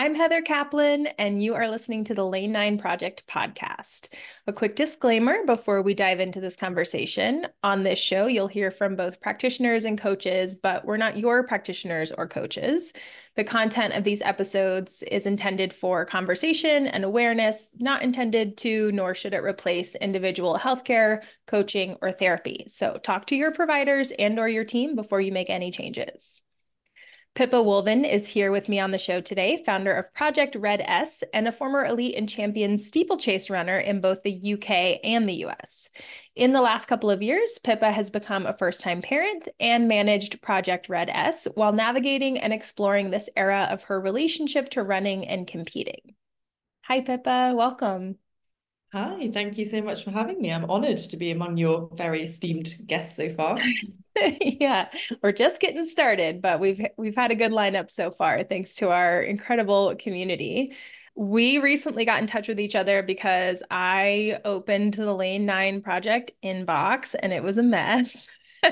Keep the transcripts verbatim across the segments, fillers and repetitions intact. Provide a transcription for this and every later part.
I'm Heather Kaplan, and you are listening to the Lane nine Project podcast. A quick disclaimer before we dive into this conversation. On this show, you'll hear from both practitioners and coaches, but we're not your practitioners or coaches. The content of these episodes is intended for conversation and awareness, not intended to, nor should it replace individual healthcare, coaching, or therapy. So talk to your providers and or your team before you make any changes. Pippa Woolven is here with me on the show today, founder of Project Red S and a former elite and champion steeplechase runner in both the U K and the U S. In the last couple of years, Pippa has become a first-time parent and managed Project Red S while navigating and exploring this era of her relationship to running and competing. Hi, Pippa. Welcome. Hi, thank you so much for having me. I'm honored to be among your very esteemed guests so far. Yeah, we're just getting started, but we've we've had a good lineup so far, thanks to our incredible community. We recently got in touch with each other because I opened the Lane nine Project inbox and it was a mess.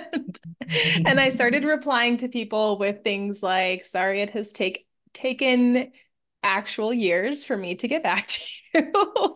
And I started replying to people with things like, sorry, it has take taken actual years for me to get back to you.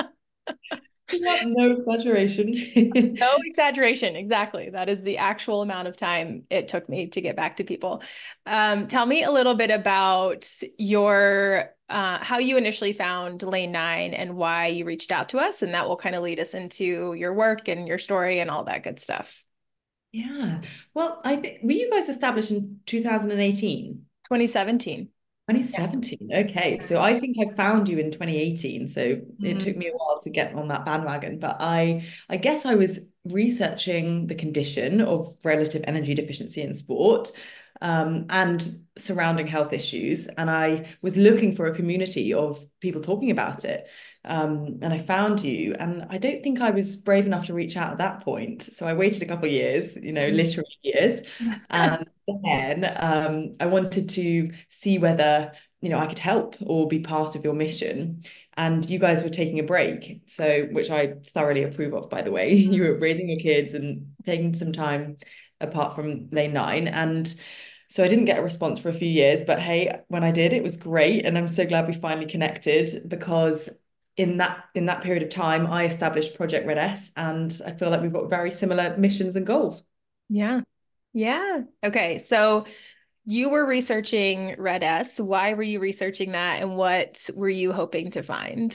Yep, no exaggeration. No exaggeration. Exactly. That is the actual amount of time it took me to get back to people. Um, tell me a little bit about your uh, how you initially found Lane nine and why you reached out to us, and that will kind of lead us into your work and your story and all that good stuff. Yeah. Well, I think were you guys established in two thousand eighteen? twenty seventeen. twenty Yeah. seventeen. Okay. So I think I found you in twenty eighteen. So it took Mm. me a while to get on that bandwagon. But I I guess I was researching the condition of relative energy deficiency in sport, um, and surrounding health issues. And I was looking for a community of people talking about it. Um, and I found you. And I don't think I was brave enough to reach out at that point. So I waited a couple of years, you know, literally years. And then um, I wanted to see whether, you know, I could help or be part of your mission. And you guys were taking a break, so which I thoroughly approve of, by the way. You were raising your kids and taking some time apart from Lane nine. And so I didn't get a response for a few years, but hey, when I did, it was great. And I'm so glad we finally connected because in that in that period of time, I established Project Red S, and I feel like we've got very similar missions and goals. Yeah. Yeah. Okay. So you were researching Red S. Why were you researching that, and what were you hoping to find?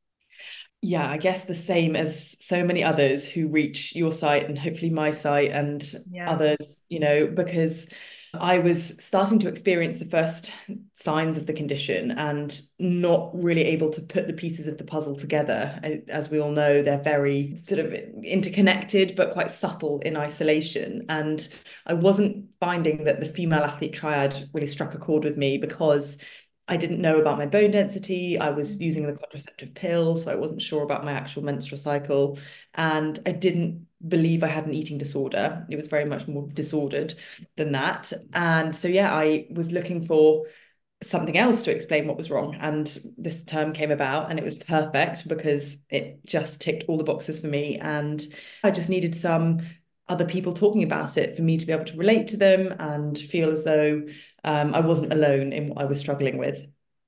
Yeah, I guess the same as so many others who reach your site and hopefully my site and Yeah. others, you know, because I was starting to experience the first signs of the condition and not really able to put the pieces of the puzzle together. As we all know, they're very sort of interconnected, but quite subtle in isolation. And I wasn't finding that the female athlete triad really struck a chord with me because I didn't know about my bone density. I was using the contraceptive pill, so I wasn't sure about my actual menstrual cycle. And I didn't believe I had an eating disorder. It was very much more disordered than that. And so, yeah, I was looking for something else to explain what was wrong. And this term came about, and it was perfect because it just ticked all the boxes for me. And I just needed some other people talking about it for me to be able to relate to them and feel as though um, I wasn't alone in what I was struggling with.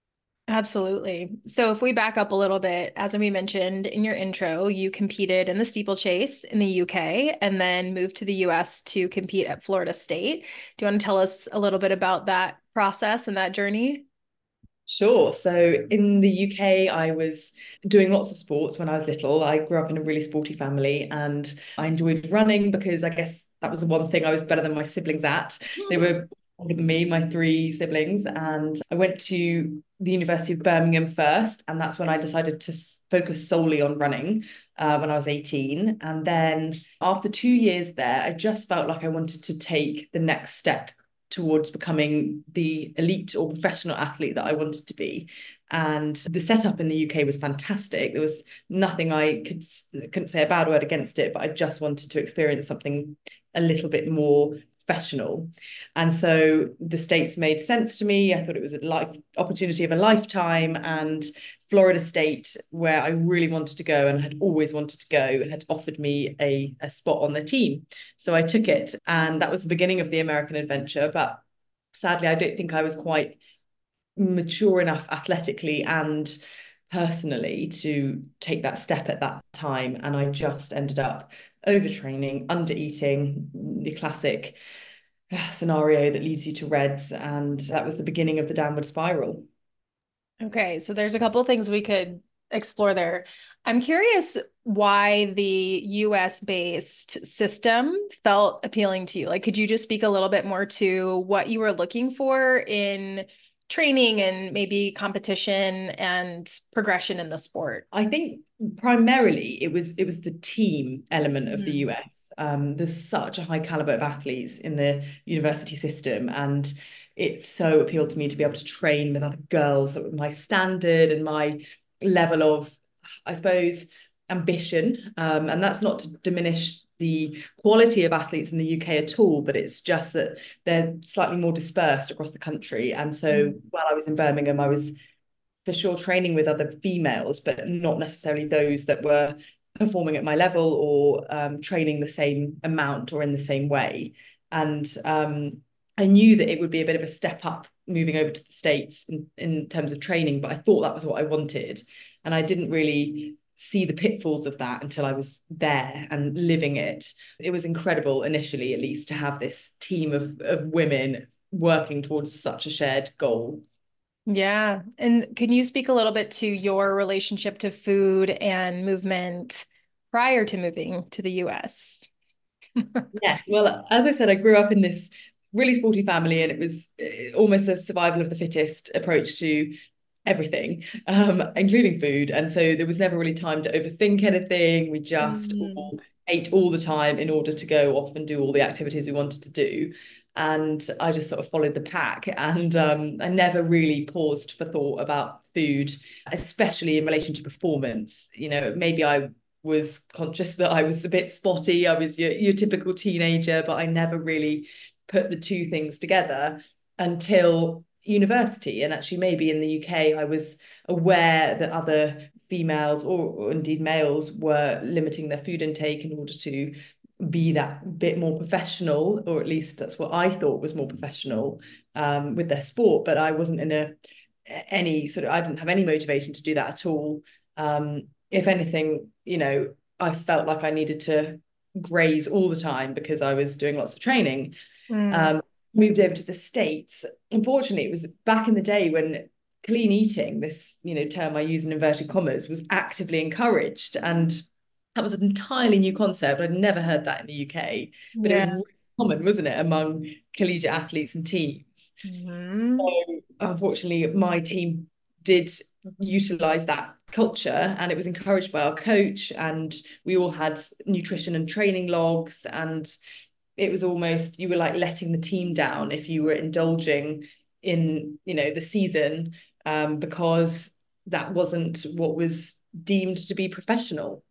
Absolutely. So if we back up a little bit, as we mentioned in your intro, you competed in the steeplechase in the U K and then moved to the U S to compete at Florida State. Do you want to tell us a little bit about that process and that journey? Sure. So in the U K, I was doing lots of sports when I was little. I grew up in a really sporty family and I enjoyed running because I guess that was the one thing I was better than my siblings at. They were older than me, my three siblings. And I went to the University of Birmingham first. And that's when I decided to focus solely on running uh, when I was eighteen. And then after two years there, I just felt like I wanted to take the next step towards becoming the elite or professional athlete that I wanted to be. And the setup in the U K was fantastic. There was nothing I could couldn't say a bad word against it, but I just wanted to experience something a little bit more professional. And so the States made sense to me. I thought it was a life opportunity of a lifetime. And Florida State, where I really wanted to go and had always wanted to go, had offered me a, a spot on the team. So I took it. And that was the beginning of the American adventure. But sadly, I don't think I was quite mature enough athletically and personally to take that step at that time. And I just ended up overtraining, under eating, the classic uh, scenario that leads you to RED-S. And that was the beginning of the downward spiral. Okay, so there's a couple things we could explore there. I'm curious why the U S based system felt appealing to you. Like, could you just speak a little bit more to what you were looking for in training and maybe competition and progression in the sport? I think primarily it was it was the team element of the Mm. U S. Um, there's such a high caliber of athletes in the university system, and it so appealed to me to be able to train with other girls at my standard and my level of, I suppose, ambition. Um, and that's not to diminish the quality of athletes in the U K at all, but it's just that they're slightly more dispersed across the country. And so Mm. while I was in Birmingham, I was for sure training with other females, but not necessarily those that were performing at my level or um, training the same amount or in the same way. And um, I knew that it would be a bit of a step up moving over to the States in, in terms of training, but I thought that was what I wanted. And I didn't really see the pitfalls of that until I was there and living it. It was incredible initially, at least, to have this team of, of women working towards such a shared goal. Yeah. And can you speak a little bit to your relationship to food and movement prior to moving to the U S? Yes, well, as I said, I grew up in this really sporty family, and it was uh, almost a survival of the fittest approach to everything, um, including food. And so there was never really time to overthink anything. We just Mm. all ate all the time in order to go off and do all the activities we wanted to do. And I just sort of followed the pack, and um, I never really paused for thought about food, especially in relation to performance. You know, maybe I was conscious that I was a bit spotty. I was your, your typical teenager, but I never really put the two things together until university. And actually, maybe in the U K, I was aware that other females or, or indeed males were limiting their food intake in order to be that bit more professional, or at least that's what I thought was more professional um, with their sport. But I wasn't in a any sort of, I didn't have any motivation to do that at all. Um, if anything, you know, I felt like I needed to graze all the time because I was doing lots of training. Mm. Um, moved over to the States. Unfortunately, it was back in the day when clean eating, this, you know, term I use in inverted commas, was actively encouraged. And that was an entirely new concept. I'd never heard that in the U K, but it was Yeah. really common, wasn't it, among collegiate athletes and teams. Hmm. So unfortunately, my team did utilize that culture, and it was encouraged by our coach, and we all had nutrition and training logs, and it was almost, you were like letting the team down if you were indulging in, you know, the season, um, because that wasn't what was deemed to be professional.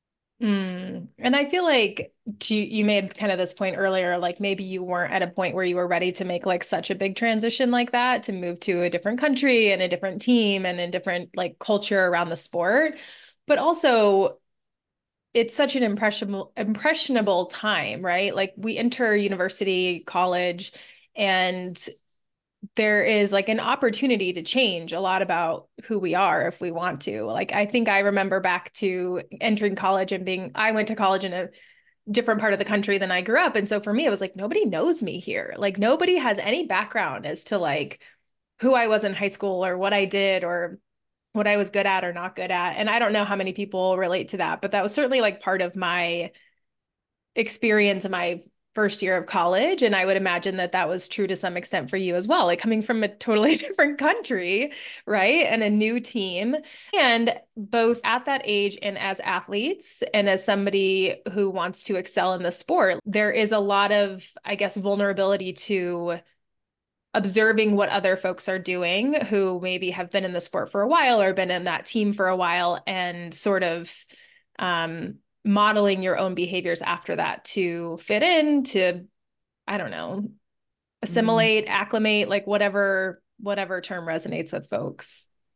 Mm. And I feel like to, you made kind of this point earlier, like maybe you weren't at a point where you were ready to make like such a big transition like that, to move to a different country and a different team and a different like culture around the sport. But also, it's such an impressionable impressionable time, right? Like we enter university, college, and there is like an opportunity to change a lot about who we are if we want to. Like I think I remember back to entering college and being, I went to college in a different part of the country than I grew up. And so for me, it was like, nobody knows me here. Like nobody has any background as to like who I was in high school or what I did or what I was good at or not good at. And I don't know how many people relate to that, but that was certainly like part of my experience in my first year of college. And I would imagine that that was true to some extent for you as well, like coming from a totally different country, right? And a new team. And both at that age and as athletes, and as somebody who wants to excel in the sport, there is a lot of, I guess, vulnerability to observing what other folks are doing who maybe have been in the sport for a while or been in that team for a while, and sort of um, modeling your own behaviors after that to fit in, to, I don't know, Mm. assimilate, acclimate, like whatever, whatever term resonates with folks.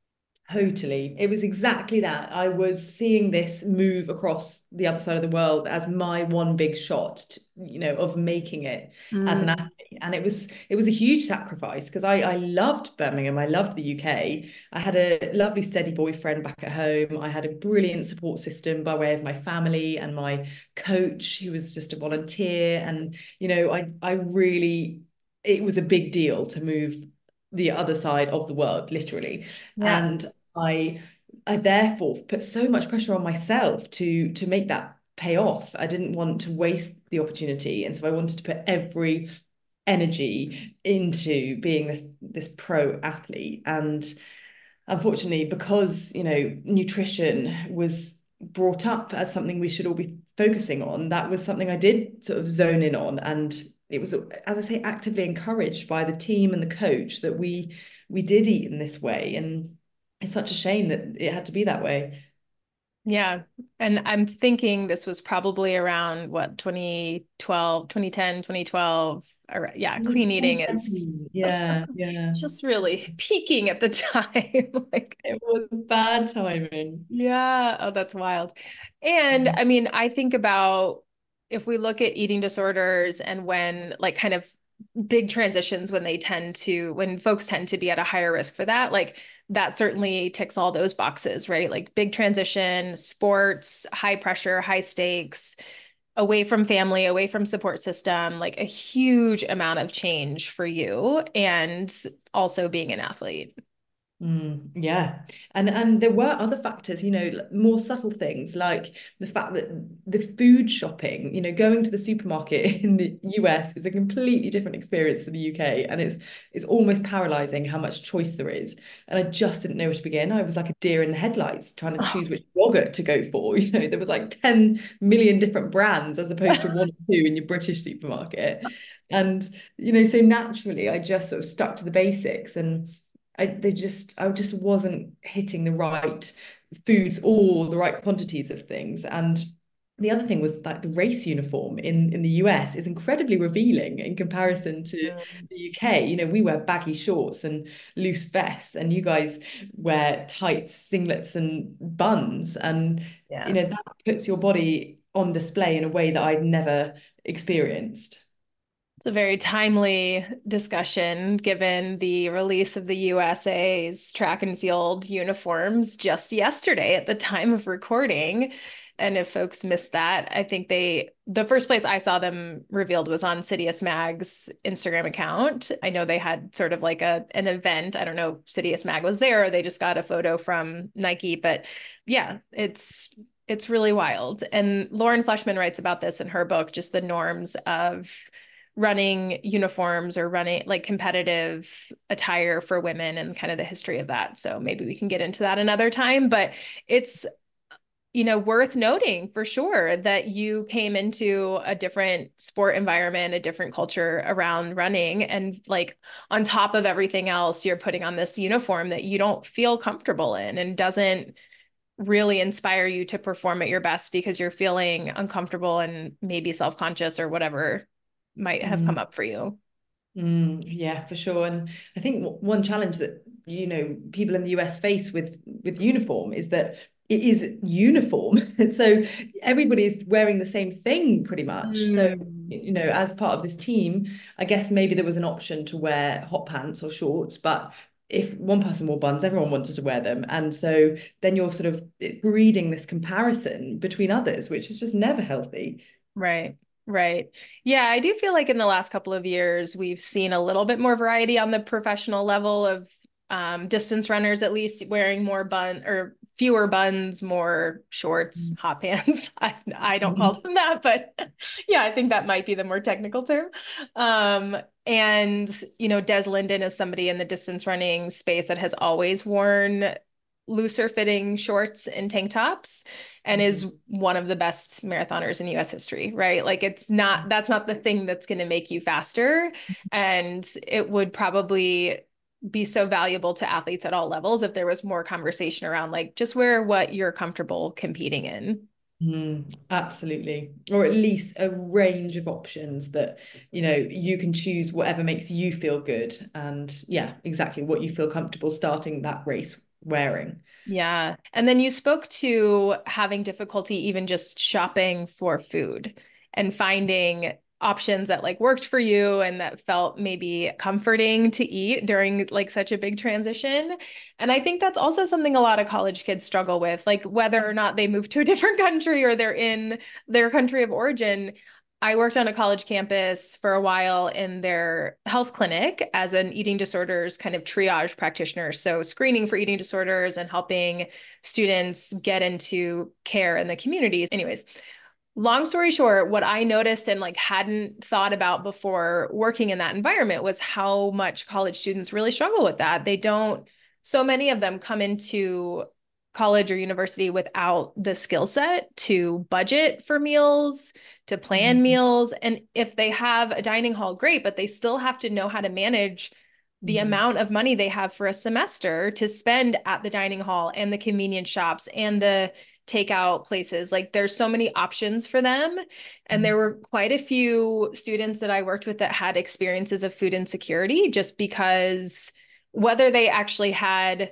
Totally. It was exactly that. I was seeing this move across the other side of the world as my one big shot, to, you know, of making it as an Mm, athlete. And it was it was a huge sacrifice because I I loved Birmingham. I loved the U K. I had a lovely steady boyfriend back at home. I had a brilliant support system by way of my family and my coach, who was just a volunteer. And, you know, I I really it was a big deal to move the other side of the world, literally. yeah. And I I therefore put so much pressure on myself to to make that pay off. I didn't want to waste the opportunity, and so I wanted to put every energy into being this this pro athlete. And unfortunately, because you know nutrition was brought up as something we should all be focusing on, that was something I did sort of zone in on. And it was, as I say, actively encouraged by the team and the coach that we we did eat in this way. And it's such a shame that it had to be that way. Yeah. And I'm thinking this was probably around what, twenty twelve, twenty ten, twenty twelve. Or, yeah, It was clean eating so is funny. Yeah, yeah. just really peaking at the time. Like, It was bad timing. yeah, oh, that's wild. And I mean, I think about if we look at eating disorders and when like kind of big transitions when they tend to when folks tend to be at a higher risk for that, like that certainly ticks all those boxes, right? Like big transition, sports, high pressure, high stakes, away from family, away from support system, like a huge amount of change for you and also being an athlete. Mm, yeah. And and there were other factors, you know, more subtle things like the fact that the food shopping, you know, going to the supermarket in the U S is a completely different experience to the U K. And it's it's almost paralyzing how much choice there is. And I just didn't know where to begin. I was like a deer in the headlights trying to choose which yogurt to go for. You know, there was like ten million different brands as opposed to one or two in your British supermarket. And, you know, so naturally I just sort of stuck to the basics. And I they just I just wasn't hitting the right foods or the right quantities of things. And the other thing was like the race uniform in in the U S is incredibly revealing in comparison to Mm, the U K. You know, we wear baggy shorts and loose vests, and you guys wear tight singlets and buns. And you yeah. know, that puts your body on display in a way that I'd never experienced. It's a very timely discussion given the release of the U S A's track and field uniforms just yesterday at the time of recording. And if folks missed that, I think they, the first place I saw them revealed was on Citius Mag's Instagram account. I know they had sort of like a an event. I don't know if Citius Mag was there or they just got a photo from Nike, but yeah, it's it's really wild. And Lauren Fleshman writes about this in her book, just the norms of running uniforms or running like competitive attire for women and kind of the history of that. So maybe we can get into that another time, but it's you know worth noting for sure that you came into a different sport environment, a different culture around running, and like on top of everything else you're putting on this uniform that you don't feel comfortable in and doesn't really inspire you to perform at your best because you're feeling uncomfortable and maybe self-conscious or whatever might have come Mm. up for you. Mm, yeah, for sure. And I think w- one challenge that, you know, people in the U S face with with uniform is that it is uniform. So everybody is wearing the same thing pretty much. So, Mm, you know, as part of this team, I guess maybe there was an option to wear hot pants or shorts, but if one person wore buns, everyone wanted to wear them. And so then you're sort of breeding this comparison between others, which is just never healthy. right. Right. Yeah, I do feel like in the last couple of years, we've seen a little bit more variety on the professional level of um, distance runners, at least wearing more bun or fewer buns, more shorts, hot pants. I, I don't call them that, but yeah, I think that might be the more technical term. Um, and, you know, Des Linden is somebody in the distance running space that has always worn looser fitting shorts and tank tops and is one of the best marathoners in U S history, right? Like it's not, that's not the thing that's going to make you faster. And it would probably be so valuable to athletes at all levels if there was more conversation around like just wear what you're comfortable competing in. Mm, absolutely. Or at least a range of options that, you know, you can choose whatever makes you feel good. And yeah, exactly what you feel comfortable starting that race wearing. Yeah. And then you spoke to having difficulty even just shopping for food and finding options that like worked for you and that felt maybe comforting to eat during like such a big transition. And I think that's also something a lot of college kids struggle with, like whether or not they move to a different country or they're in their country of origin. I worked on a college campus for a while in their health clinic as an eating disorders kind of triage practitioner. So, screening for eating disorders and helping students get into care in the communities. Anyways, long story short, what I noticed and like hadn't thought about before working in that environment was how much college students really struggle with that. They don't, so many of them come into college or university without the skill set to budget for meals, to plan Mm-hmm. meals. And if they have a dining hall, great, but they still have to know how to manage the amount of money they have for a semester to spend at the dining hall and the convenience shops and the takeout places. Like there's so many options for them. And there were quite a few students that I worked with that had experiences of food insecurity just because whether they actually had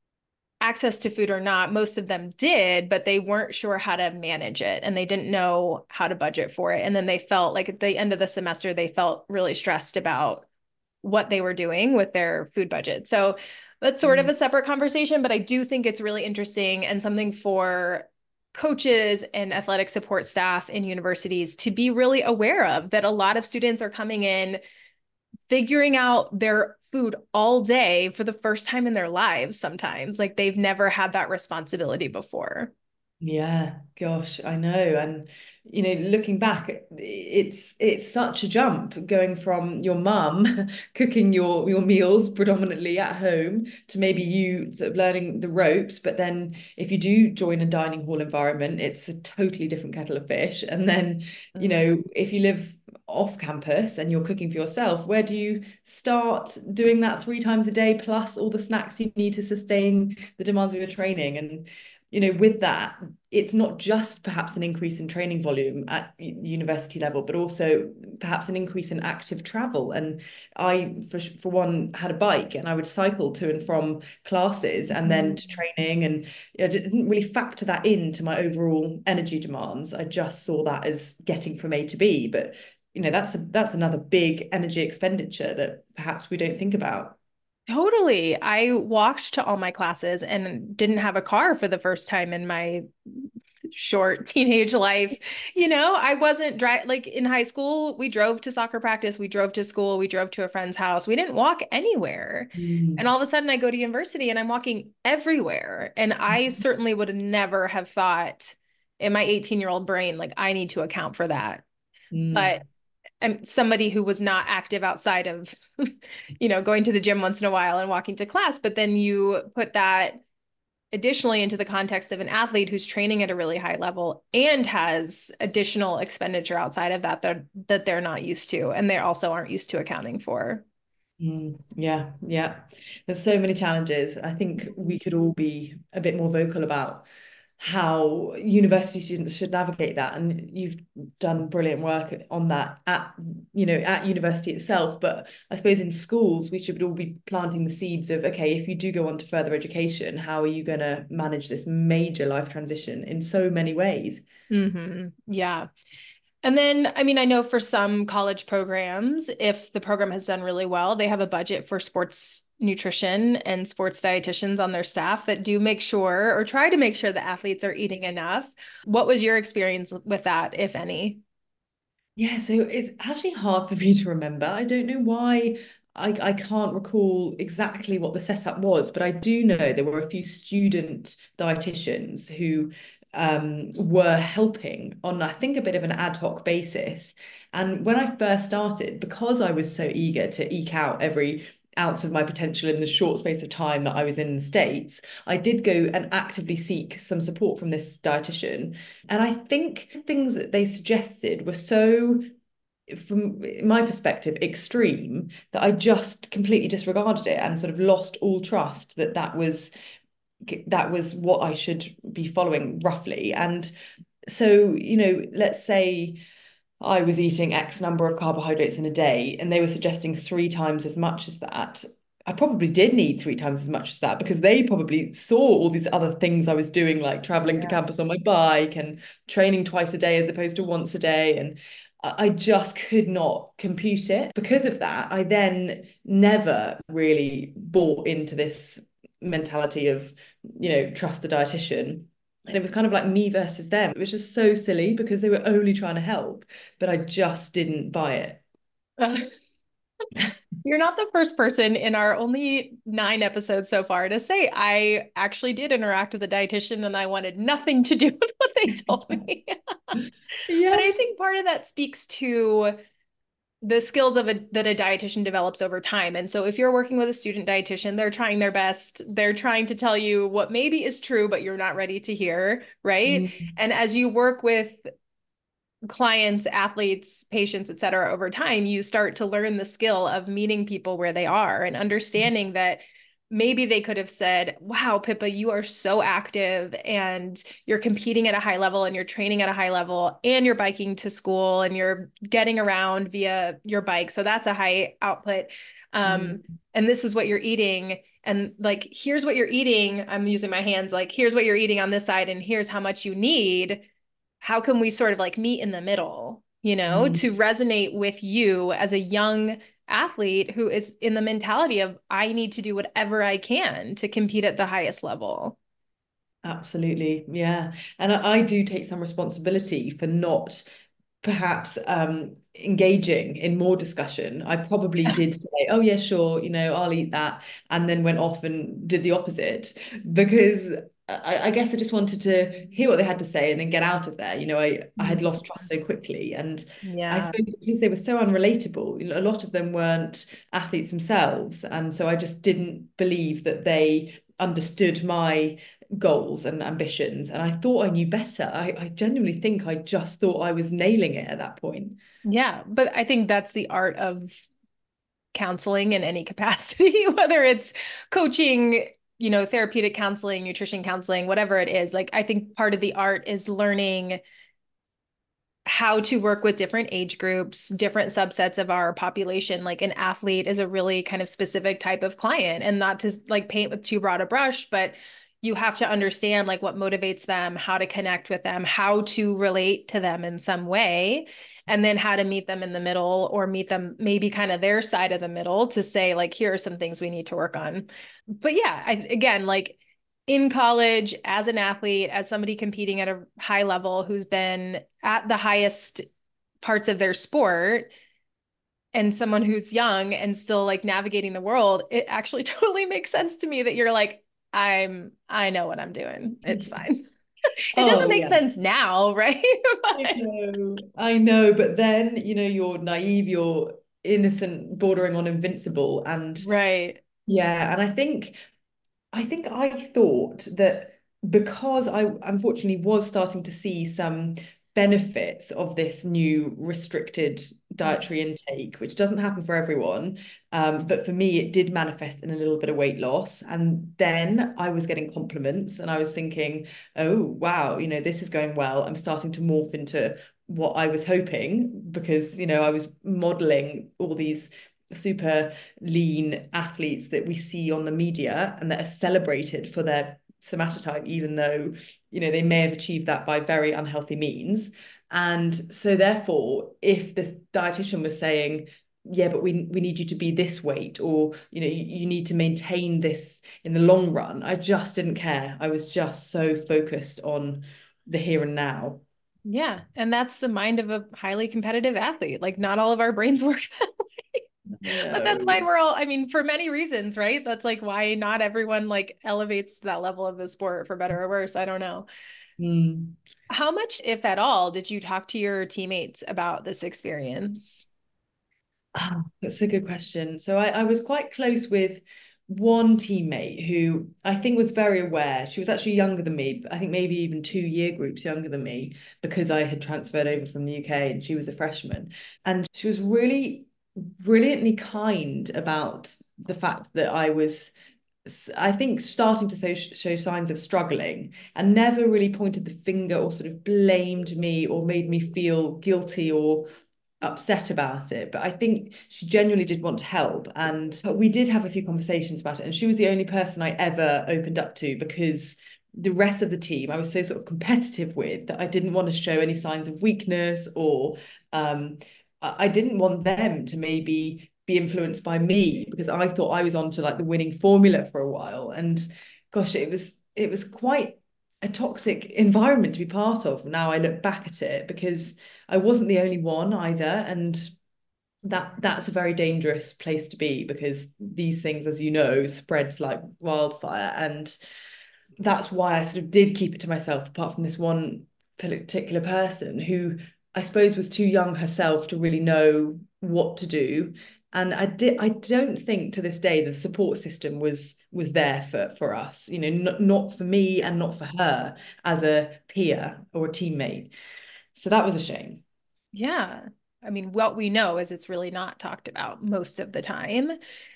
access to food or not, most of them did, but they weren't sure how to manage it and they didn't know how to budget for it. And then they felt like at the end of the semester, they felt really stressed about what they were doing with their food budget. So that's sort of a separate conversation, but I do think it's really interesting and something for coaches and athletic support staff in universities to be really aware of, that a lot of students are coming in figuring out their food all day for the first time in their lives sometimes. Like they've never had that responsibility before. Yeah, gosh, I know. And you know, looking back, it's it's such a jump going from your mum cooking your your meals predominantly at home to maybe you sort of learning the ropes. But then if you do join a dining hall environment, it's a totally different kettle of fish. And then, you know, if you live off campus and you're cooking for yourself, where do you start doing that three times a day plus all the snacks you need to sustain the demands of your training? And you know, with that, it's not just perhaps an increase in training volume at university level, but also perhaps an increase in active travel. And I, for, for one, had a bike and I would cycle to and from classes and then to training. And I didn't really factor that into my overall energy demands. I just saw that as getting from A to B. But, you know, that's a, that's another big energy expenditure that perhaps we don't think about. Totally. I walked to all my classes and didn't have a car for the first time in my short teenage life. You know, I wasn't dri like in high school, we drove to soccer practice, we drove to school, we drove to a friend's house. We didn't walk anywhere. And Mm. all of a sudden I go to university and I'm walking everywhere. And I certainly would never have thought in my eighteen-year-old brain, like I need to account for that. But Mm. I'm somebody who was not active outside of, you know, going to the gym once in a while and walking to class. But then you put that additionally into the context of an athlete who's training at a really high level and has additional expenditure outside of that that, that they're not used to and they also aren't used to accounting for. Mm, yeah, yeah. There's so many challenges. I think we could all be a bit more vocal about how university students should navigate that. And you've done brilliant work on that at, you know, at university itself. But I suppose in schools, we should all be planting the seeds of, okay, if you do go on to further education, how are you going to manage this major life transition in so many ways? Mm-hmm. Yeah. And then, I mean, I know for some college programs, if the program has done really well, they have a budget for sports nutrition and sports dietitians on their staff that do make sure or try to make sure the athletes are eating enough. What was your experience with that, if any? Yeah, so it's actually hard for me to remember. I don't know why I, I can't recall exactly what the setup was, but I do know there were a few student dietitians who um, were helping on, I think, a bit of an ad hoc basis. And when I first started, because I was so eager to eke out every ounce of my potential in the short space of time that I was in the States, I did go and actively seek some support from this dietitian. And I think things that they suggested were so, from my perspective, extreme that I just completely disregarded it and sort of lost all trust that that was that was what I should be following roughly. And so, you know, let's say I was eating X number of carbohydrates in a day and they were suggesting three times as much as that. I probably did need three times as much as that because they probably saw all these other things I was doing, like traveling to Yeah. campus on my bike and training twice a day as opposed to once a day. And I just could not compute it. Because of that, I then never really bought into this mentality of, you know, trust the dietitian. And it was kind of like me versus them. It was just so silly because they were only trying to help, but I just didn't buy it. Uh, you're not the first person in our only nine episodes so far to say I actually did interact with a dietitian and I wanted nothing to do with what they told me. But Yeah. I think part of that speaks to the skills of a that a dietitian develops over time. And so if you're working with a student dietitian, they're trying their best. They're trying to tell you what maybe is true, but you're not ready to hear, right? Mm. And as you work with clients, athletes, patients, et cetera, over time, you start to learn the skill of meeting people where they are and understanding that maybe they could have said, wow, Pippa, you are so active and you're competing at a high level and you're training at a high level and you're biking to school and you're getting around via your bike. So that's a high output. Um, Mm. and this is what you're eating. And like, here's what you're eating. I'm using my hands, like, here's what you're eating on this side, and here's how much you need. How can we sort of like meet in the middle, you know, Mm. to resonate with you as a young athlete who is in the mentality of, I need to do whatever I can to compete at the highest level. Absolutely. Yeah. And I, I do take some responsibility for not perhaps um engaging in more discussion. I probably did say, oh yeah, sure, you know, I'll eat that, and then went off and did the opposite because I, I guess I just wanted to hear what they had to say and then get out of there. You know, I, I had lost trust so quickly. And I Yeah. suppose because they were so unrelatable, you know, a lot of them weren't athletes themselves. And so I just didn't believe that they understood my goals and ambitions. And I thought I knew better. I, I genuinely think I just thought I was nailing it at that point. Yeah. But I think that's the art of counseling in any capacity, whether it's coaching, you know, therapeutic counseling, nutrition counseling, whatever it is. Like, I think part of the art is learning how to work with different age groups, different subsets of our population. Like an athlete is a really kind of specific type of client, and not to like paint with too broad a brush, but you have to understand like what motivates them, how to connect with them, how to relate to them in some way, and then how to meet them in the middle or meet them maybe kind of their side of the middle to say like, here are some things we need to work on. But yeah, I, again, like in college as an athlete, as somebody competing at a high level who's been at the highest parts of their sport, and someone who's young and still like navigating the world, it actually totally makes sense to me that you're like, I'm, I know what I'm doing. It's fine. It doesn't Oh make yeah. sense now, right? I But, know, I know, but then, you know, you're naive, you're innocent, bordering on invincible. And right. yeah, and I think I think I thought that because I unfortunately was starting to see some benefits of this new restricted dietary intake, which doesn't happen for everyone. Um, but for me, it did manifest in a little bit of weight loss. And then I was getting compliments and I was thinking, oh, wow, you know, this is going well. I'm starting to morph into what I was hoping because, you know, I was modeling all these super lean athletes that we see on the media and that are celebrated for their somatotype, even though, you know, they may have achieved that by very unhealthy means. And so therefore, if this dietitian was saying, yeah, but we we need you to be this weight, or you know, you, you need to maintain this in the long run, I just didn't care. I was just so focused on the here and now. Yeah. And that's the mind of a highly competitive athlete. Like, not all of our brains work that way. But that's why No. we're all, I mean, for many reasons, right? That's like why not everyone like elevates to that level of the sport for better or worse. I don't know. Mm. How much, if at all, did you talk to your teammates about this experience? Oh, that's a good question. So I, I was quite close with one teammate who I think was very aware. She was actually younger than me, I think maybe even two year groups younger than me, because I had transferred over from the U K and she was a freshman. And she was really brilliantly kind about the fact that I was, I think, starting to show, show signs of struggling, and never really pointed the finger or sort of blamed me or made me feel guilty or upset about it, but I think she genuinely did want to help. And we did have a few conversations about it. And she was the only person I ever opened up to, because the rest of the team I was so sort of competitive with that I didn't want to show any signs of weakness, or um, I didn't want them to maybe be influenced by me, because I thought I was onto like the winning formula for a while. And gosh, it was it was quite a toxic environment to be part of. Now I look back at it, because I wasn't the only one either. And that that's a very dangerous place to be, because these things, as you know, spreads like wildfire. And that's why I sort of did keep it to myself, apart from this one particular person who I suppose was too young herself to really know what to do. And I did I don't think to this day the support system was was there for for us, you know, not, not for me and not for her as a peer or a teammate. So that was a shame. Yeah. I mean, what we know is it's really not talked about most of the time.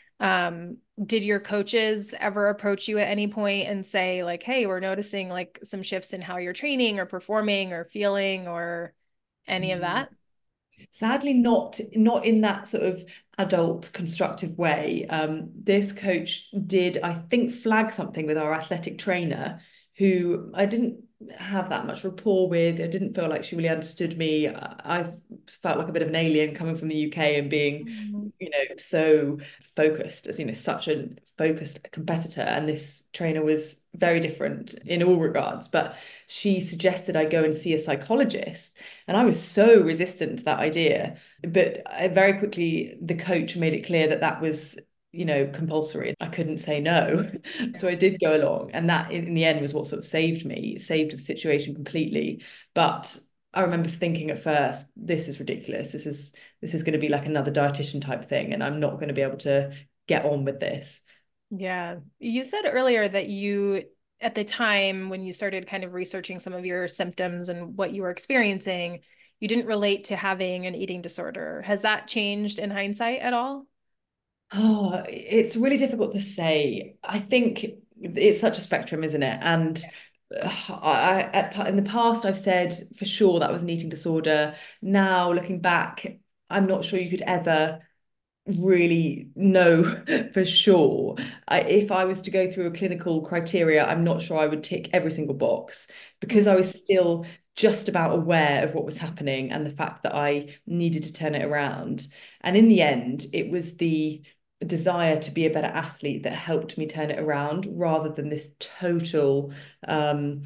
Um, did your coaches ever approach you at any point and say like, hey, we're noticing like some shifts in how you're training or performing or feeling or any of Mm. that? Sadly, not not in that sort of adult constructive way. Um, this coach did, I think, flag something with our athletic trainer, who I didn't have that much rapport with. I didn't feel like she really understood me. I felt like a bit of an alien coming from the U K and being, Mhm. you know, so focused, as you know, such a focused competitor. And this trainer was very different in all regards. But she suggested I go and see a psychologist. And I was so resistant to that idea. But I, very quickly, the coach made it clear that that was, you know, compulsory. I couldn't say no. So I did go along. And that, in the end, was what sort of saved me, saved the situation completely. But I remember thinking at first, this is ridiculous. This is this is going to be like another dietitian type thing, and I'm not going to be able to get on with this. Yeah. You said earlier that you, at the time when you started kind of researching some of your symptoms and what you were experiencing, you didn't relate to having an eating disorder. Has that changed in hindsight at all? Oh, it's really difficult to say. I think it's such a spectrum, isn't it? And uh, I, I, in the past, I've said for sure that was an eating disorder. Now, looking back, I'm not sure you could ever really know for sure. I, if I was to go through a clinical criteria, I'm not sure I would tick every single box, because I Mhm. was still just about aware of what was happening and the fact that I needed to turn it around. And in the end, it was the desire to be a better athlete that helped me turn it around, rather than this total, um,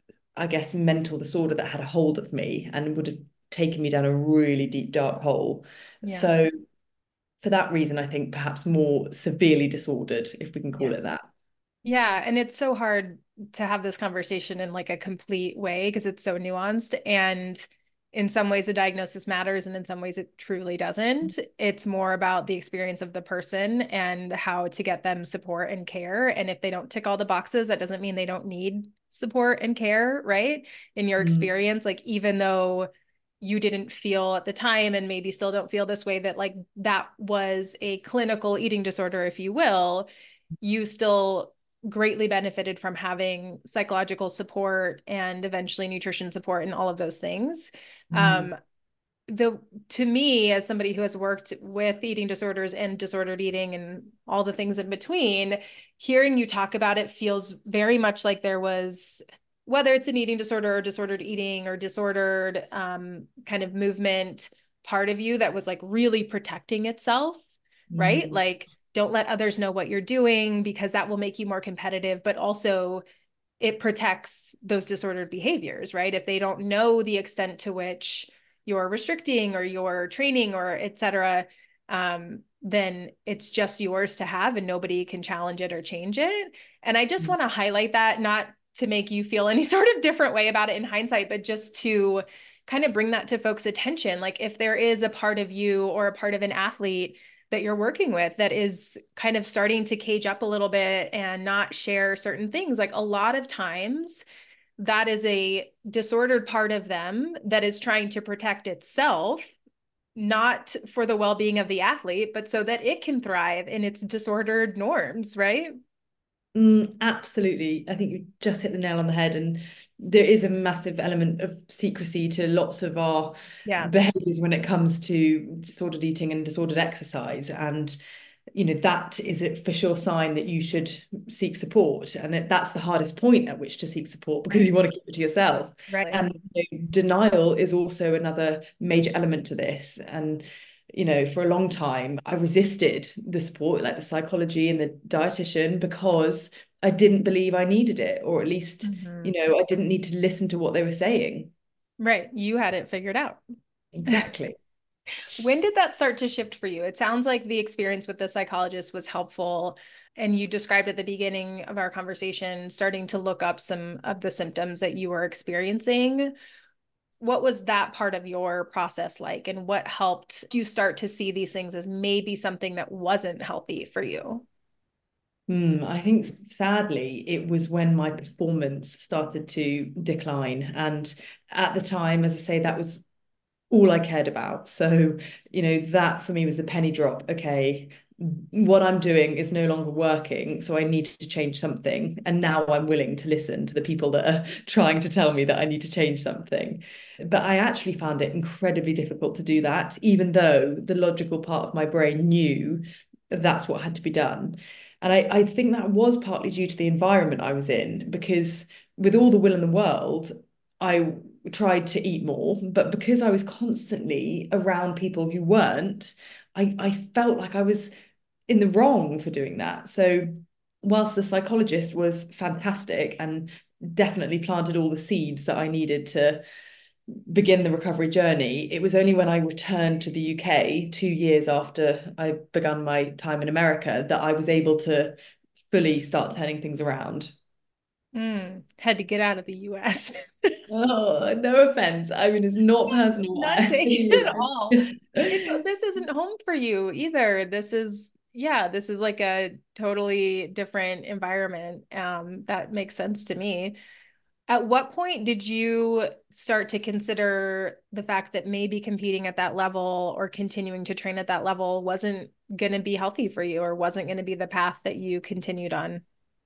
I guess, mental disorder that had a hold of me and would have taken me down a really deep, dark hole. Yeah. So for that reason, I think perhaps more severely disordered, if we can call Yeah. it that. Yeah, and it's so hard to have this conversation in like a complete way because it's so nuanced. And in some ways, the diagnosis matters, and in some ways, it truly doesn't. It's more about the experience of the person and how to get them support and care. And if they don't tick all the boxes, that doesn't mean they don't need support and care, right? In your Mm. experience, like even though you didn't feel at the time and maybe still don't feel this way, that like that was a clinical eating disorder, if you will, you still greatly benefited from having psychological support and eventually nutrition support and all of those things. Mm. Um, the to me, as somebody who has worked with eating disorders and disordered eating and all the things in between, hearing you talk about it feels very much like there was, whether it's an eating disorder or disordered eating or disordered um, kind of movement part of you that was like really protecting itself, right? Mm. Like, don't let others know what you're doing because that will make you more competitive, but also it protects those disordered behaviors, right? If they don't know the extent to which you're restricting or you're training or et cetera, um, then it's just yours to have and nobody can challenge it or change it. And I just want to highlight that, not to make you feel any sort of different way about it in hindsight, but just to kind of bring that to folks' attention. Like if there is a part of you or a part of an athlete that you're working with that is kind of starting to cage up a little bit and not share certain things, like a lot of times that is a disordered part of them that is trying to protect itself, not for the well-being of the athlete, but so that it can thrive in its disordered norms, right? Mm, absolutely. I think you just hit the nail on the head. And there is a massive element of secrecy to lots of our Yeah. behaviors when it comes to disordered eating and disordered exercise. And, you know, that is a for sure sign that you should seek support. And it, that's the hardest point at which to seek support because Right. you want to keep it to yourself. Right. And you know, denial is also another major element to this. And you know, for a long time, I resisted the support, like the psychology and the dietitian, because I didn't believe I needed it, or at least, you Mhm. know, I didn't need to listen to what they were saying. Right. You had it figured out. Exactly. When did that start to shift for you? It sounds like the experience with the psychologist was helpful. And you described at the beginning of our conversation, starting to look up some of the symptoms that you were experiencing. What was that part of your process like? And what helped you start to see these things as maybe something that wasn't healthy for you? Hmm, I think sadly, it was when my performance started to decline. And at the time, as I say, that was all I cared about. So, you know, that for me was the penny drop. Okay, what I'm doing is no longer working, so I need to change something. And now I'm willing to listen to the people that are trying to tell me that I need to change something. But I actually found it incredibly difficult to do that, even though the logical part of my brain knew that's what had to be done. And I, I think that was partly due to the environment I was in, because with all the will in the world, I tried to eat more, but because I was constantly around people who weren't, I, I felt like I was in the wrong for doing that. So, whilst the psychologist was fantastic and definitely planted all the seeds that I needed to begin the recovery journey, it was only when I returned to the U K two years after I began my time in America that I was able to fully start turning things around. Mm, had to get out of the U S. Oh, no offense. I mean, it's not personal Not at taking it all. the It's U S. this isn't home for you either. This is yeah, this is like a totally different environment. Um, that makes sense to me. At what point did you start to consider the fact that maybe competing at that level or continuing to train at that level wasn't going to be healthy for you or wasn't going to be the path that you continued on?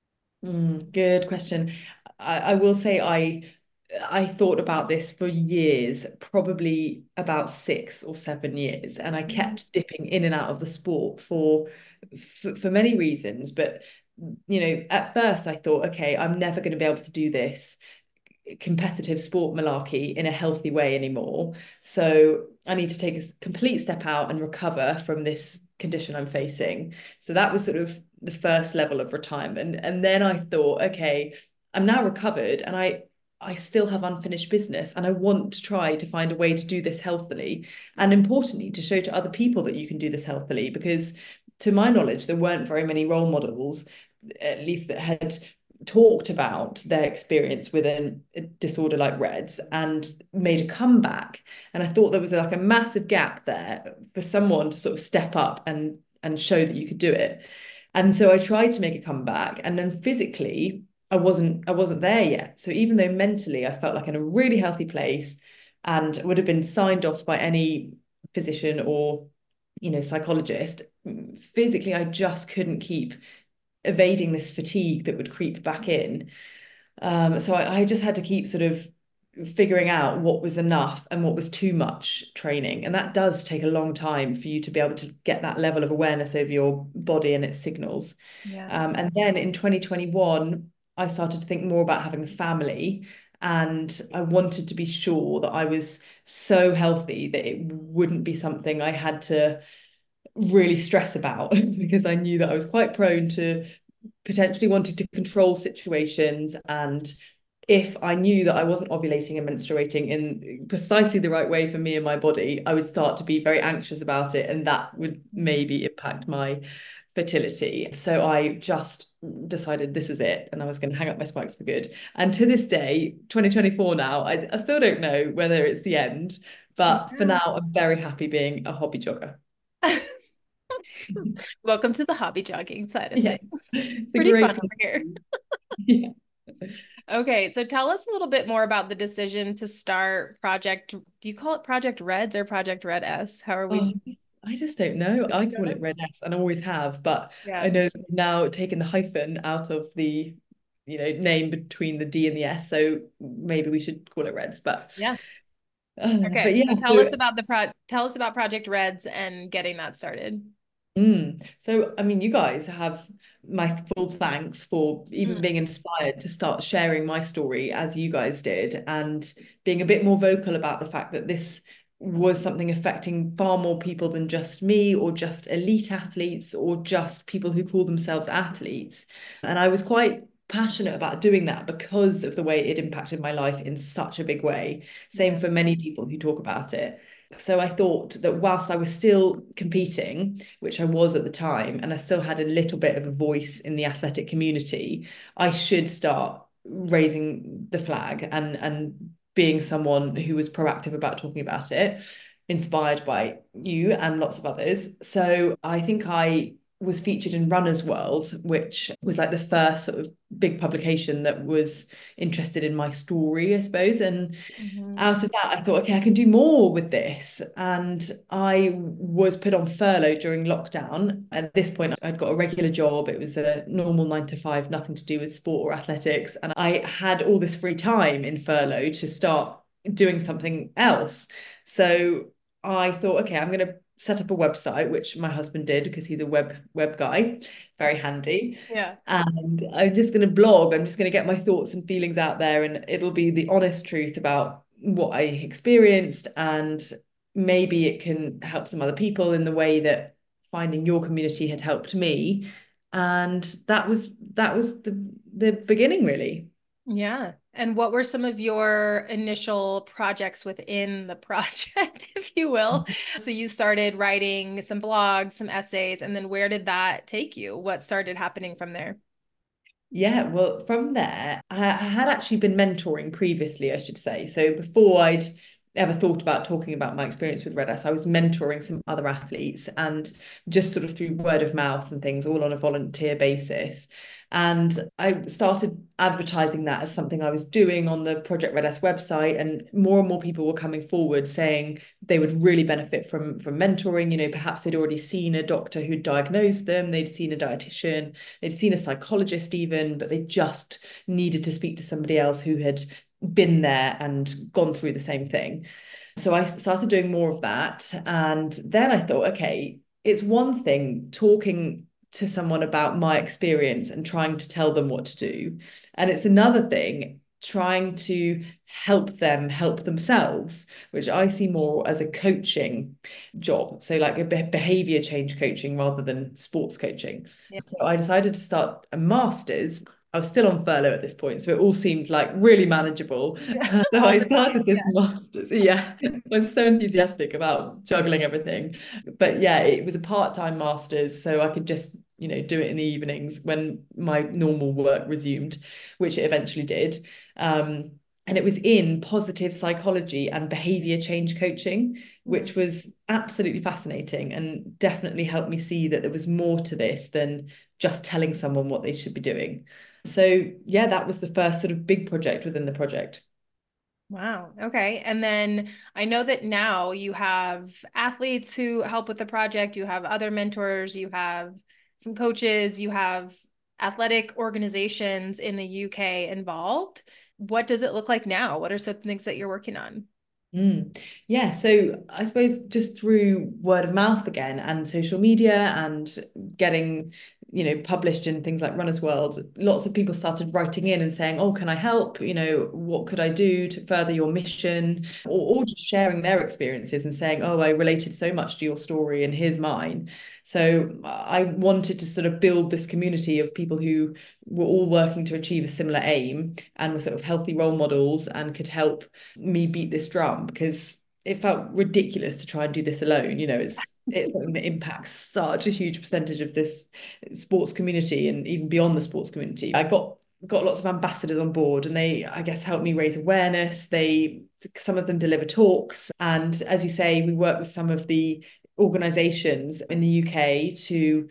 Mm, good question. I, I will say I I thought about this for years, probably about six or seven years, and I Mhm. kept dipping in and out of the sport for for, for many reasons. But you know, at first I thought, okay, I'm never going to be able to do this competitive sport malarkey in a healthy way anymore. So I need to take a complete step out and recover from this condition I'm facing. So that was sort of the first level of retirement. And then I thought, okay, I'm now recovered and I I still have unfinished business and I want to try to find a way to do this healthily. And importantly, to show to other people that you can do this healthily, because to my knowledge, there weren't very many role models, at least that had talked about their experience with a disorder like Reds and made a comeback. And I thought there was like a massive gap there for someone to sort of step up and and show that you could do it. And so I tried to make a comeback, and then physically I wasn't I wasn't there yet. So even though mentally I felt like in a really healthy place and would have been signed off by any physician or you know psychologist, physically I just couldn't keep evading this fatigue that would creep back in. Um, so I, I just had to keep sort of figuring out what was enough and what was too much training. And that does take a long time for you to be able to get that level of awareness over your body and its signals. Yeah. Um, and then in twenty twenty-one, I started to think more about having a family. And I wanted to be sure that I was so healthy that it wouldn't be something I had to really stress about because I knew that I was quite prone to potentially wanting to control situations. And if I knew that I wasn't ovulating and menstruating in precisely the right way for me and my body, I would start to be very anxious about it. And that would maybe impact my fertility. So I just decided this was it and I was going to hang up my spikes for good. And to this day, twenty twenty-four now, I, I still don't know whether it's the end. But for Yeah. now, I'm very happy being a hobby jogger. Welcome to the hobby jogging side of Yeah, things. it's a Pretty fun great over place to here. be. Yeah. Okay, so tell us a little bit more about the decision to start Project, do you call it Project Reds or Project Red S? How are Oh, we? I just don't know. I call it Red S and always have, but I Yeah. know that we've now taken the hyphen out of the, you know, name between the D and the S, so maybe we should call it Reds. But Yeah. uh, but Okay. yeah, So tell so us about the pro tell us about Project Reds and getting that started. mm, so I mean, you guys have my full thanks for even Mm. being inspired to start sharing my story as you guys did, and being a bit more vocal about the fact that this was something affecting far more people than just me or just elite athletes or just people who call themselves athletes. And I was quite passionate about doing that because of the way it impacted my life in such a big way. Same Yeah. for many people who talk about it. So I thought that whilst I was still competing, which I was at the time, and I still had a little bit of a voice in the athletic community, I should start raising the flag and and being someone who was proactive about talking about it, inspired by you and lots of others. So I think I was featured in Runner's World, which was like the first sort of big publication that was interested in my story, I suppose. And Mhm. out of that, I thought, okay, I can do more with this. And I was put on furlough during lockdown. At this point, I'd got a regular job. It was a normal nine to five, nothing to do with sport or athletics. And I had all this free time in furlough to start doing something else. So I thought, okay, I'm going to set up a website, which my husband did because he's a web web guy, very handy. Yeah. And I'm just going to blog. I'm just going to get my thoughts and feelings out there, and it'll be the honest truth about what I experienced, and maybe it can help some other people in the way that finding your community had helped me. And that was that was the the beginning, really. Yeah. And what were some of your initial projects within the project, if you will? So you started writing some blogs, some essays, and then where did that take you? What started happening from there? Yeah, well, from there, I, I had actually been mentoring previously, I should say. So before I'd ever thought about talking about my experience with Red S, I was mentoring some other athletes, and just sort of through word of mouth and things, all on a volunteer basis. And I started advertising that as something I was doing on the Project Red S website, and more and more people were coming forward saying they would really benefit from from mentoring. You know, perhaps they'd already seen a doctor who diagnosed them, they'd seen a dietitian, they'd seen a psychologist even, but they just needed to speak to somebody else who had been there and gone through the same thing. So I started doing more of that. And then I thought, okay, it's one thing talking to someone about my experience and trying to tell them what to do. And it's another thing trying to help them help themselves, which I see more as a coaching job. So, like a behavior change coaching rather than sports coaching. Yeah. So, I decided to start a master's. I was still on furlough at this point, so it all seemed like really manageable. So All I the time. started this Yeah. master's. Yeah, I was so enthusiastic about juggling everything. But yeah, it was a part-time master's, so I could just, you know, do it in the evenings when my normal work resumed, which it eventually did. Um, and it was in positive psychology and behavior change coaching, which was absolutely fascinating and definitely helped me see that there was more to this than just telling someone what they should be doing. So yeah, that was the first sort of big project within the project. Wow. Okay. And then I know that now you have athletes who help with the project, you have other mentors, you have some coaches, you have athletic organizations in the U K involved. What does it look like now? What are some things that you're working on? Mm. Yeah, so I suppose just through word of mouth again and social media and getting, you know, published in things like Runner's World, lots of people started writing in and saying, "Oh, can I help? You know, what could I do to further your mission?" Or, or just sharing their experiences and saying, "Oh, I related so much to your story and here's mine." So I wanted to sort of build this community of people who were all working to achieve a similar aim and were sort of healthy role models and could help me beat this drum, because it felt ridiculous to try and do this alone. You know, it's it's something that impacts such a huge percentage of this sports community and even beyond the sports community. I got got lots of ambassadors on board, and they, I guess, helped me raise awareness. They, some of them deliver talks, and as you say, we work with some of the organizations in the U K to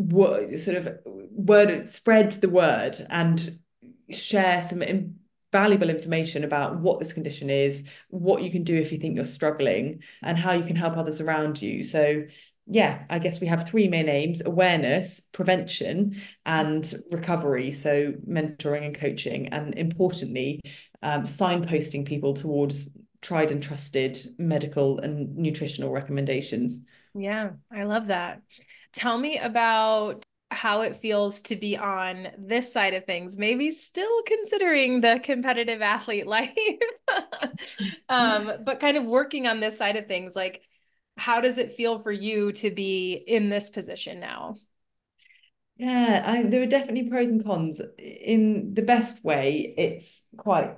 sort of word spread the word and share some valuable information about what this condition is, what you can do if you think you're struggling, and how you can help others around you. So yeah, I guess we have three main aims: awareness, prevention, and recovery. So mentoring and coaching, and importantly, um, signposting people towards tried and trusted medical and nutritional recommendations. Yeah, I love that. Tell me about how it feels to be on this side of things, maybe still considering the competitive athlete life, um, but kind of working on this side of things. Like, how does it feel for you to be in this position now? Yeah, I, there are definitely pros and cons. In the best way, it's quite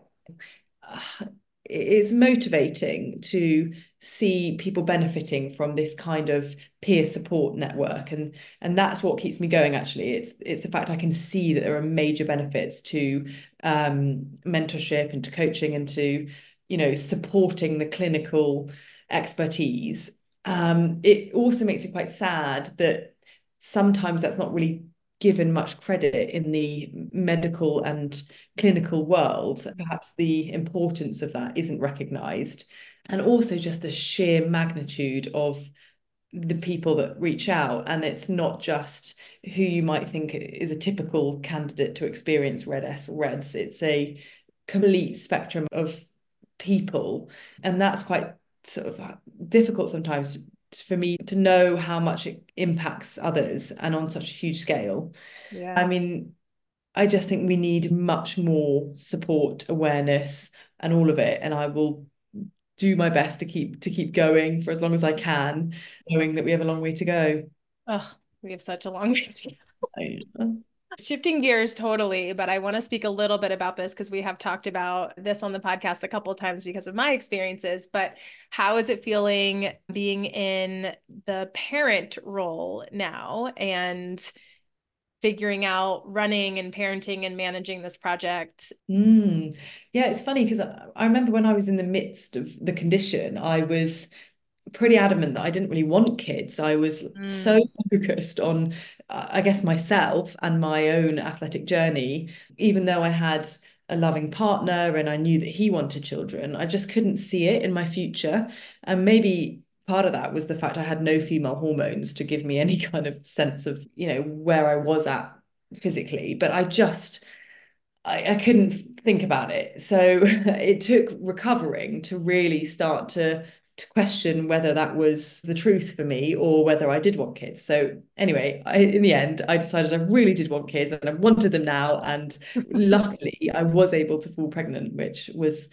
it's motivating to see people benefiting from this kind of peer support network, and and that's what keeps me going. Actually, it's it's the fact I can see that there are major benefits to um, mentorship and to coaching and to, you know, supporting the clinical expertise. Um, it also makes me quite sad that sometimes that's not really given much credit in the medical and clinical world. Perhaps the importance of that isn't recognized. And also just the sheer magnitude of the people that reach out. And it's not just who you might think is a typical candidate to experience R E D S or R E D S. It's a complete spectrum of people. And that's quite sort of difficult sometimes for me to know how much it impacts others and on such a huge scale. Yeah. I mean, I just think we need much more support, awareness, and all of it. And I will do my best to keep to keep going for as long as I can, knowing that we have a long way to go. Oh, we have such a long way to go. I- Shifting gears totally, but I want to speak a little bit about this because we have talked about this on the podcast a couple of times because of my experiences. But how is it feeling being in the parent role now and figuring out running and parenting and managing this project? Mm. Yeah, it's funny because I, I remember when I was in the midst of the condition, I was pretty adamant that I didn't really want kids. I was so Mm, focused on, uh, I guess, myself and my own athletic journey, even though I had a loving partner and I knew that he wanted children, I just couldn't see it in my future. And maybe part of that was the fact I had no female hormones to give me any kind of sense of, you know, where I was at physically. But I just I, I couldn't think about it. So it took recovering to really start to to question whether that was the truth for me or whether I did want kids. So anyway, I, in the end, I decided I really did want kids and I wanted them now. And luckily, I was able to fall pregnant, which was,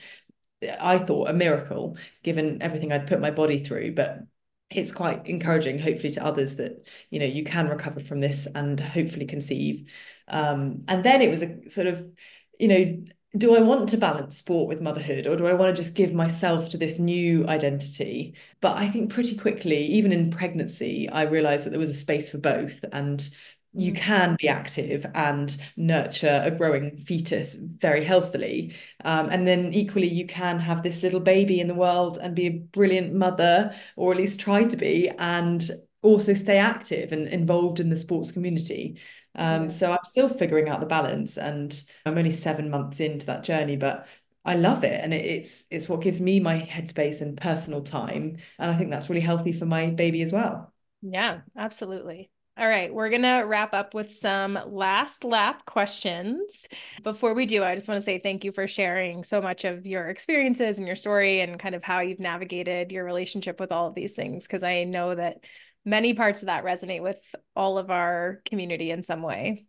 I thought, a miracle given everything I'd put my body through. But it's quite encouraging, hopefully, to others that, you know, you can recover from this and hopefully conceive. Um, and then it was a sort of, you know, do I want to balance sport with motherhood, or do I want to just give myself to this new identity? But I think pretty quickly, even in pregnancy, I realized that there was a space for both. And you mm, can be active and nurture a growing fetus very healthily. Um, and then equally, you can have this little baby in the world and be a brilliant mother, or at least try to be, and also stay active and involved in the sports community. Um, yeah. so I'm still figuring out the balance, and I'm only seven months into that journey, but I love it, and it, it's it's what gives me my headspace and personal time, and I think that's really healthy for my baby as well. Yeah, absolutely. All right, we're going to wrap up with some last lap questions. Before we do, I just want to say thank you for sharing so much of your experiences and your story and kind of how you've navigated your relationship with all of these things, because I know that many parts of that resonate with all of our community in some way.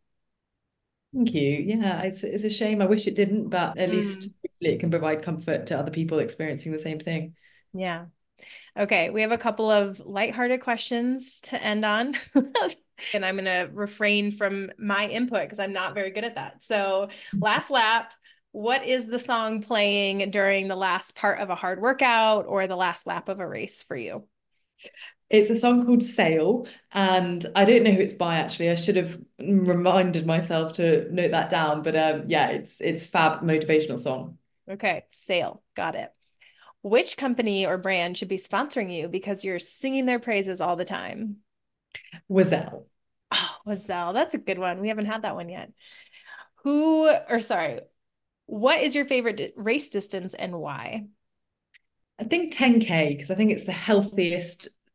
Thank you. Yeah, it's it's a shame. I wish it didn't, but at least Mm, hopefully it can provide comfort to other people experiencing the same thing. yeah. Okay, we have a couple of lighthearted questions to end on. And I'm going to refrain from my input because I'm not very good at that. So, last lap, what is the song playing during the last part of a hard workout or the last lap of a race for you? It's a song called Sail, and I don't know who it's by actually. I should have reminded myself to note that down. But um, yeah, it's it's fab motivational song. Okay, Sail. Got it. Which company or brand should be sponsoring you because you're singing their praises all the time? Wazelle. Oh, Wazelle. That's a good one. We haven't had that one yet. Who, or sorry, what is your favorite race distance and why? I think ten K because I think it's the healthiest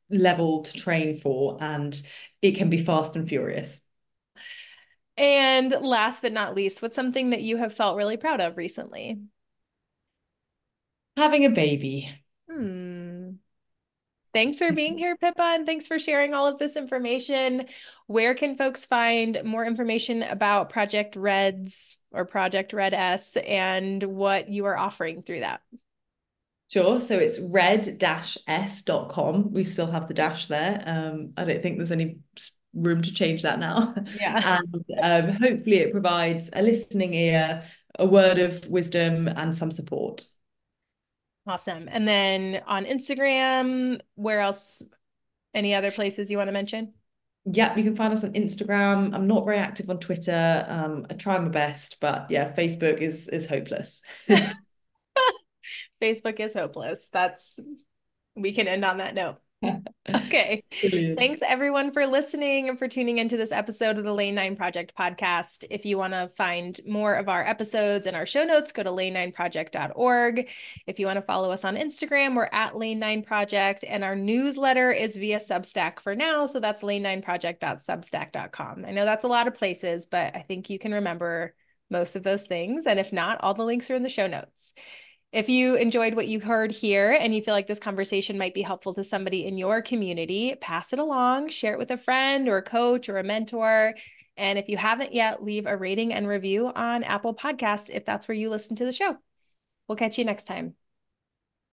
level to train for, and it can be fast and furious. And last but not least, what's something that you have felt really proud of recently? Having a baby. Hmm. Thanks for being here, Pippa, and thanks for sharing all of this information. Where can folks find more information about Project Reds or Project Red S and what you are offering through that? Sure. So it's red s dot com. We still have the dash there. Um, I don't think there's any room to change that now. Yeah. And um, hopefully it provides a listening ear, a word of wisdom, and some support. Awesome. And then on Instagram, where else? Any other places you want to mention? Yeah, you can find us on Instagram. I'm not very active on Twitter. Um, I try my best, but yeah, Facebook is is hopeless. Facebook is hopeless. That's, we can end on that note. Okay. Brilliant. Thanks everyone for listening and for tuning into this episode of the Lane nine Project podcast. If you want to find more of our episodes and our show notes, go to lane nine project dot org. If you want to follow us on Instagram, we're at lane nine project, and our newsletter is via Substack for now. So that's lane nine project dot substack dot com. I know that's a lot of places, but I think you can remember most of those things. And if not, all the links are in the show notes. If you enjoyed what you heard here and you feel like this conversation might be helpful to somebody in your community, pass it along, share it with a friend or a coach or a mentor. And if you haven't yet, leave a rating and review on Apple Podcasts if that's where you listen to the show. We'll catch you next time.